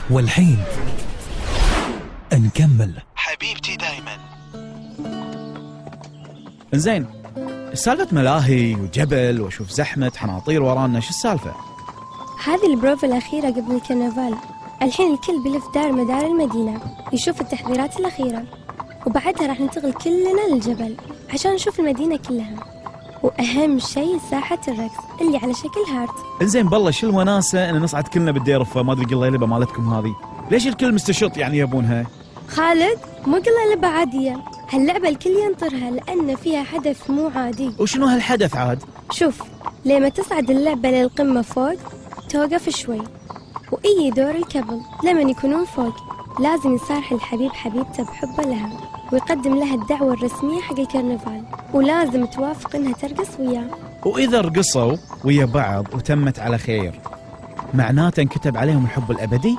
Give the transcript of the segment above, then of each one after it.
والحين نكمل. حبيبتي دايما. إنزين، سالفة ملاهي وجبل واشوف زحمة حناطير ورانا، شو السالفة؟ هذه البروفة الأخيرة قبل الكرنفال. الحين الكل بيلف دار مدار المدينة يشوف التحضيرات الأخيرة، وبعدها راح ننتقل كلنا للجبل عشان نشوف المدينة كلها، وأهم شيء ساحة الرقص اللي على شكل هارت. إنزين بالله شو الوناسة إن نصعد كلنا بالديرفة ما أدري قليلبة مالتكم هذه، ليش الكل مستشط يعني يبونها؟ خالد، مو قليلبة عادية، هاللعبة الكل ينطرها لأن فيها حدث مو عادي. وشنو هالحدث عاد؟ شوف، لما تصعد اللعبة للقمة فوق توقف شوي، وأي دور الكبل لما يكونون فوق لازم يصارح الحبيب حبيبته بحبه لها ويقدم لها الدعوة الرسمية حق الكرنفال، ولازم توافق انها ترقص وياه. وإذا رقصوا ويا بعض وتمت على خير معناته انكتب عليهم الحب الأبدي؟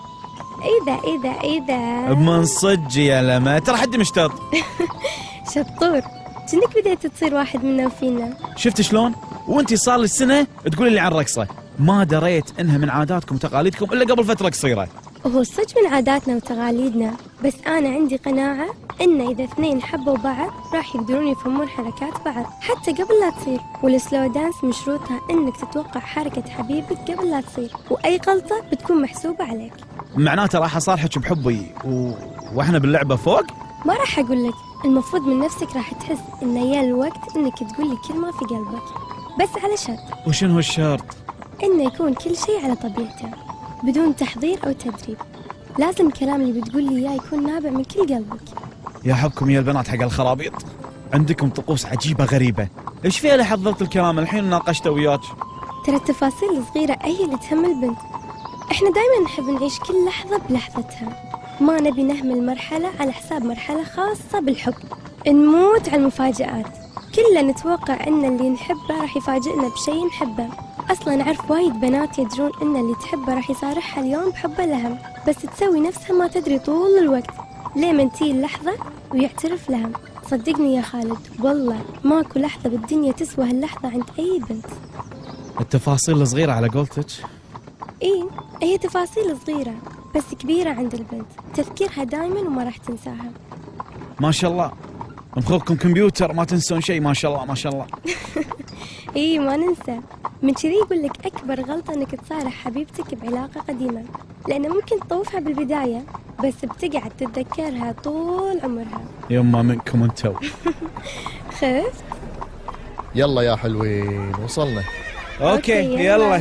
إذا من صج يا لما، ترى حد مشتاط. شطور، جنك بديت تصير واحد منا وفينا. شفت شلون؟ وانتي صار لي سنة تقولي لي عن رقصة، ما دريت انها من عاداتكم وتقاليدكم الا قبل فترة قصيرة. وهو الصج من عاداتنا وتقاليدنا، بس انا عندي قناعة ان اذا اثنين حبوا بعض راح يقدرون يفهمون حركات بعض حتى قبل لا تصير. والسلو دانس مشروطها انك تتوقع حركة حبيبك قبل لا تصير، واي غلطة بتكون محسوبة عليك. معناته راح اصارحك بحبي واحنا باللعبة فوق؟ ما راح اقول لك، المفروض من نفسك راح تحس ان يا الوقت انك تقول لي كلمة في قلبك، بس على شرط. وشنو هو الشرط؟ انه يكون كل شيء على طبيعته بدون تحضير او تدريب. لازم الكلام اللي بتقول لي اياه يكون نابع من كل قلبك. يا حبكم يا البنات حق الخرابيط، عندكم طقوس عجيبة غريبة. ايش فيها اللي حضرت الكلام الحين ناقشته وياك؟ ترى التفاصيل الصغيرة هي اللي تهم البنت. احنا دايما نحب نعيش كل لحظة بلحظتها، ما نبي نهمل مرحلة على حساب مرحلة خاصة بالحب. نموت على المفاجآت، كلنا نتوقع ان اللي نحبه راح يفاجئنا بشيء نحبه. اصلا نعرف وايد بنات يدرون ان اللي تحبه راح يصارحها اليوم بحبه لها، بس تسوي نفسها ما تدري طول الوقت لين تيجي اللحظة ويعترف لها. صدقني يا خالد، والله ماكو لحظة بالدنيا تسوى هاللحظة عند اي بنت. التفاصيل الصغيرة على قولتك؟ ايه، هي تفاصيل صغيرة بس كبيرة عند البنت، تذكيرها دايما وما راح تنساها. ما شاء الله، مخكم كمبيوتر ما تنسون شيء، ما شاء الله ما شاء الله. ايه ما ننسى، من كذي يقول لك اكبر غلطة انك تصارح حبيبتك بعلاقة قديمة، لانه ممكن تطوفها بالبداية بس بتقعد تتذكرها طول عمرها. يما منكم انتو. خفت؟ يلا يا حلوين وصلنا. اوكي يلا.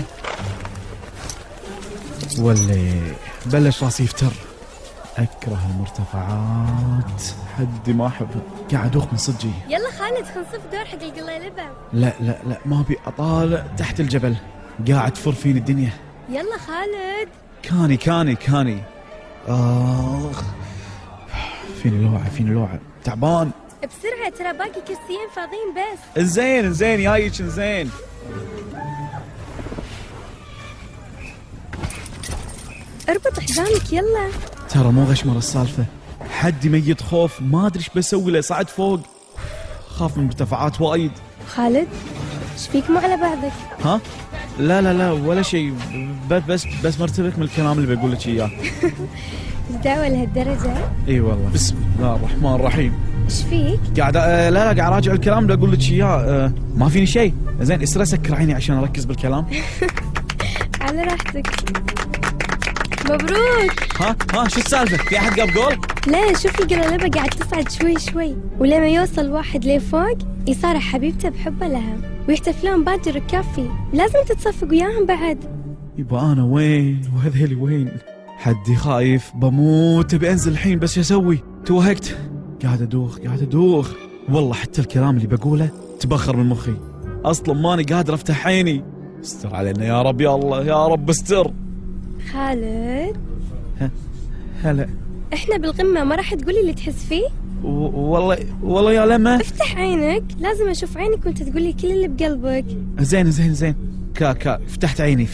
واللي بلش راسي يفتر، اكره المرتفعات حد ما احبها، قاعد ادوخ من صدقي. يلا خالد خنصف دور حق القليلبة. لا لا لا ما ابي اطالع تحت الجبل، قاعد تفر فيني الدنيا. يلا خالد. كاني اخ فيني لوعة تعبان. بسرعة ترى باقي كرسيين فاضيين بس. انزين جايك انزين. اربط حزامك يلا. ترى مو غشمر السالفة، حد ميت خوف ما ادري ايش بسوي له، صعد فوق خاف من مرتفعات وايد. خالد ايش فيك مو على بعضك؟ ها؟ لا ولا شيء، بس مرتبك من الكلام اللي بقول لك اياه. الدعوة لهالدرجة؟ اي والله. بسم الله الرحمن الرحيم. ايش فيك؟ قاعد لا قاعد اراجع الكلام اللي اقول لك اياه. ما فيني شيء. زين اسرع سكر عيني عشان اركز بالكلام. على راحتك. مبروك. ها شو السالفة؟ في احد قاب جول؟ لا شوفي القليلبة قاعد تصعد شوي، ولما يوصل واحد لفوق يصارح حبيبته بحبه لها ويحتفلون باقي الركاب فيه. لازم تتصفق وياهم بعد. يبا انا وين وهذيلي وين؟ حدي خايف بموت، ابي انزل الحين بس شو اسوي؟ توهقت، قاعد ادوخ والله. حتى الكلام اللي بقوله تبخر من مخي، اصلا ماني قادر افتح عيني. استر علينا يا رب، يا الله يا رب استر. خالد هلا. احنا بالقمة، ما راح تقولي اللي تحس فيه؟ والله يا لما. افتح عينك، لازم اشوف عينك وانت تقولي كل اللي بقلبك. زين كا فتحت عيني.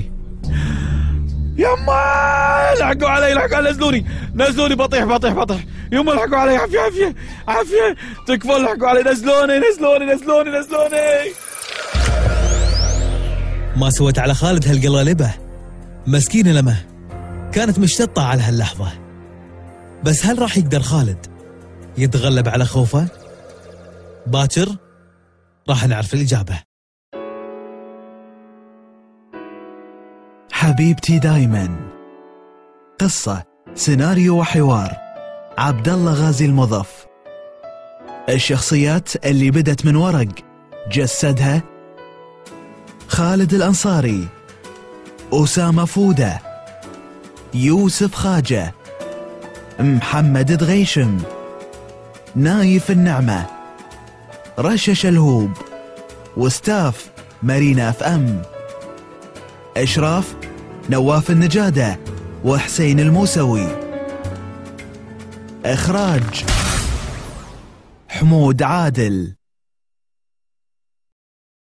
يما لحقوا علي، نزلوني بطيح. يما لحقوا علي، عافية تكفون، لحقوا علي، نزلوني. ما سويت على خالد هالقلالبة مسكينة لما. كانت مشتطة على هاللحظة. بس هل راح يقدر خالد يتغلب على خوفه؟ باكر راح نعرف الإجابة. حبيبتي دايما، قصة، سيناريو وحوار، عبد الله غازي المضف. الشخصيات اللي بدت من ورق جسدها خالد الأنصاري، أسامة فودة، يوسف خاجة، محمد دغيشم، نايف النعمة، رشا شلهوب، وستاف مارينا اف ام. إشراف نواف النجادة وحسين الموسوي. إخراج حمود عادل.